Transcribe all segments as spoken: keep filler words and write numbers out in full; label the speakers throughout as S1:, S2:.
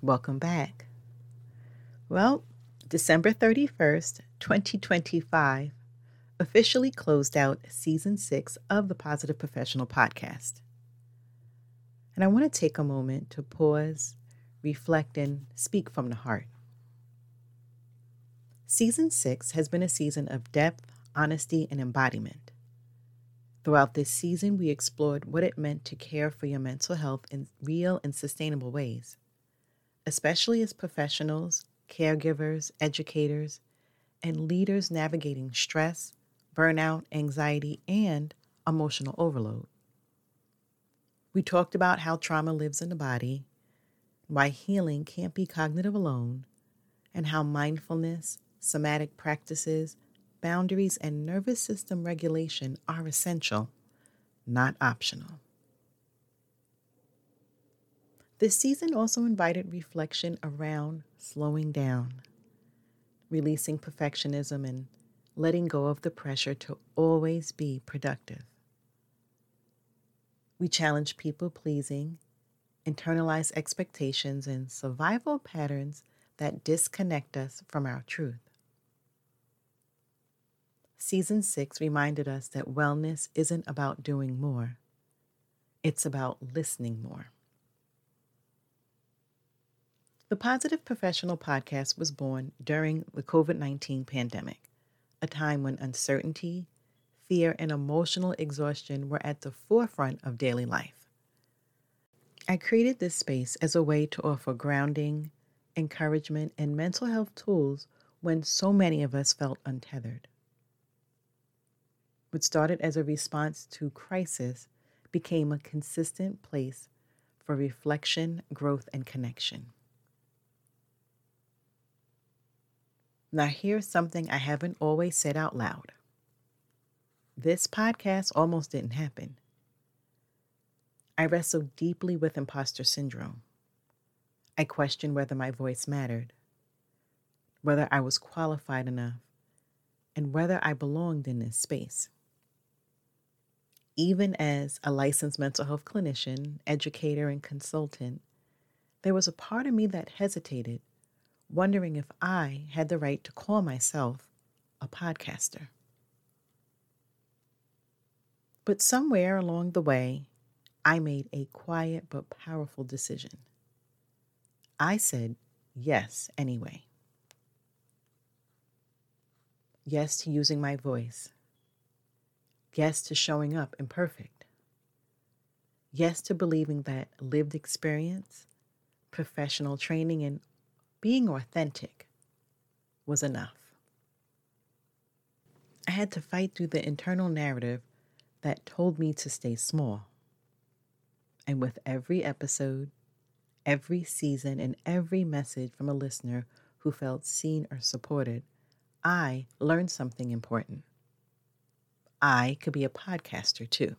S1: Welcome back. Well, December thirty-first, twenty twenty-five officially closed out season six of the Positive Professional Podcast. And I want to take a moment to pause, reflect, and speak from the heart. Season six has been a season of depth, honesty, and embodiment. Throughout this season, we explored what it meant to care for your mental health in real and sustainable ways, especially as professionals, caregivers, educators, and leaders navigating stress, burnout, anxiety, and emotional overload. We talked about how trauma lives in the body, why healing can't be cognitive alone, and how mindfulness, somatic practices, boundaries, and nervous system regulation are essential, not optional. This season also invited reflection around slowing down, releasing perfectionism, and letting go of the pressure to always be productive. We challenge people-pleasing, internalized expectations, and survival patterns that disconnect us from our truth. Season six reminded us that wellness isn't about doing more. It's about listening more. The Positive Professional Podcast was born during the covid nineteen pandemic, a time when uncertainty, fear, and emotional exhaustion were at the forefront of daily life. I created this space as a way to offer grounding, encouragement, and mental health tools when so many of us felt untethered. What started as a response to crisis became a consistent place for reflection, growth, and connection. Now, here's something I haven't always said out loud. This podcast almost didn't happen. I wrestled deeply with imposter syndrome. I questioned whether my voice mattered, whether I was qualified enough, and whether I belonged in this space. Even as a licensed mental health clinician, educator, and consultant, there was a part of me that hesitated, wondering if I had the right to call myself a podcaster. But somewhere along the way, I made a quiet but powerful decision. I said yes anyway. Yes to using my voice. Yes to showing up imperfect. Yes to believing that lived experience, professional training, and being authentic was enough. I had to fight through the internal narrative that told me to stay small. And with every episode, every season, and every message from a listener who felt seen or supported, I learned something important. I could be a podcaster too.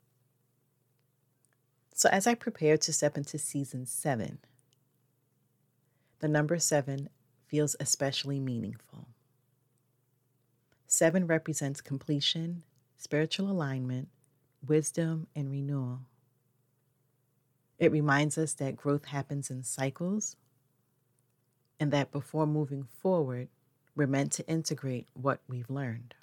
S1: So as I prepared to step into season seven, the number seven feels especially meaningful. Seven represents completion, spiritual alignment, wisdom, and renewal. It reminds us that growth happens in cycles and that before moving forward, we're meant to integrate what we've learned.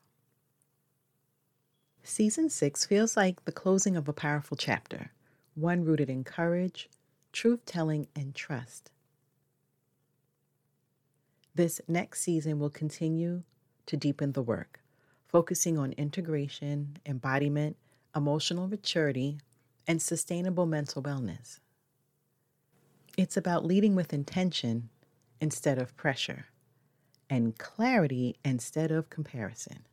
S1: Season six feels like the closing of a powerful chapter, one rooted in courage, truth-telling, and trust. This next season will continue to deepen the work, focusing on integration, embodiment, emotional maturity, and sustainable mental wellness. It's about leading with intention instead of pressure, and clarity instead of comparison.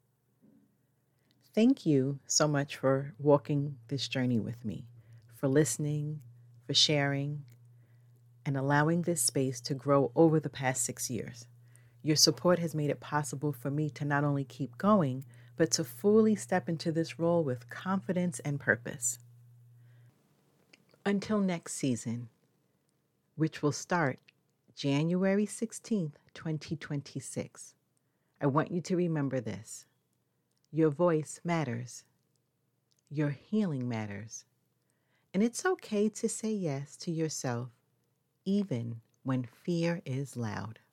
S1: Thank you so much for walking this journey with me, for listening, for sharing, and allowing this space to grow over the past six years. Your support has made it possible for me to not only keep going, but to fully step into this role with confidence and purpose. Until next season, which will start January sixteenth, twenty twenty-six, I want you to remember this. Your voice matters. Your healing matters. And it's okay to say yes to yourself, even when fear is loud.